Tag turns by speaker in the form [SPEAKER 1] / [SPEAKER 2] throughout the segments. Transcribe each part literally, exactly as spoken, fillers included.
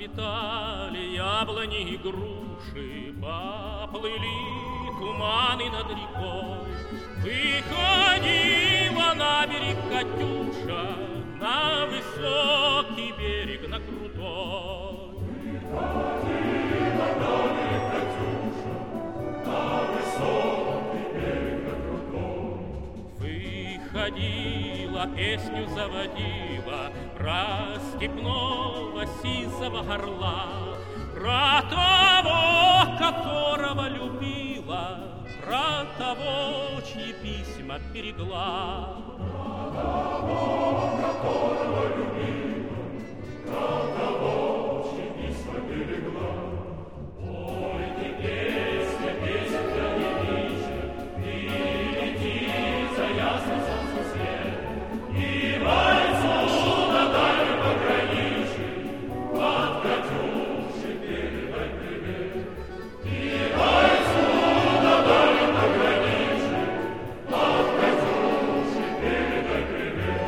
[SPEAKER 1] Расцветали яблони и груши, поплыли туманы над рекой. Выходила на берег Катюша, на высокий берег, на крутой.
[SPEAKER 2] Выходила на берег Катюша, на высокий берег, на крутой.
[SPEAKER 1] Выходила, песню заводила про степного сизого орла, про того, которого любила, про того, чьи письма берегла.
[SPEAKER 2] Про того, которого любила, про того, чьи письма берегла. Пойте, песня, песенка не вечер, и лети за ясный солнце свет, и бойцу на дальнем пограничье от Катюши передай привет. И бойцу на дальнем пограничье от Катюши передай привет.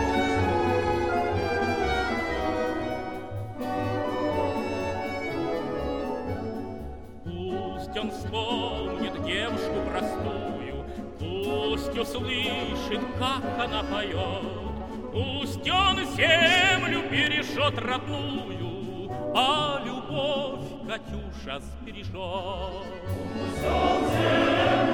[SPEAKER 1] Пусть он вспомнит девушку простую, пусть услышит, как она поет, пусть он землю бережет родную, а любовь Катюша сбережет.
[SPEAKER 2] Пусть он землю